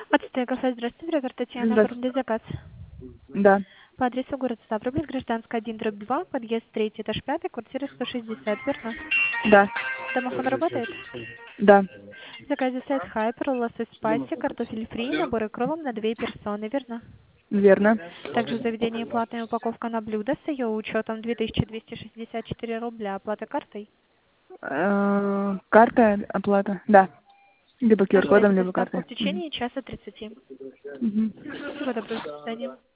Отстая кафе, здравствуйте, Ревер Татьяна, Здравствуйте. оформили заказ. Да. По адресу город Ставрополь, Гражданская 1/2, подъезд 3, этаж 5, квартира 160, верно? Да. Домофон работает? Да. В заказе сайт Хайпер, лосось спайси, картофель фри, наборы кролом на 2 персоны, верно? Верно. Также в заведении платная упаковка на блюдо с ее учетом 2264 рубля. Оплата картой? Карта оплата. Да. Либо Ожидайте QR-кодом, либо доставку в картой. течение часа 30. Мгм. Всего доброго, до свидания.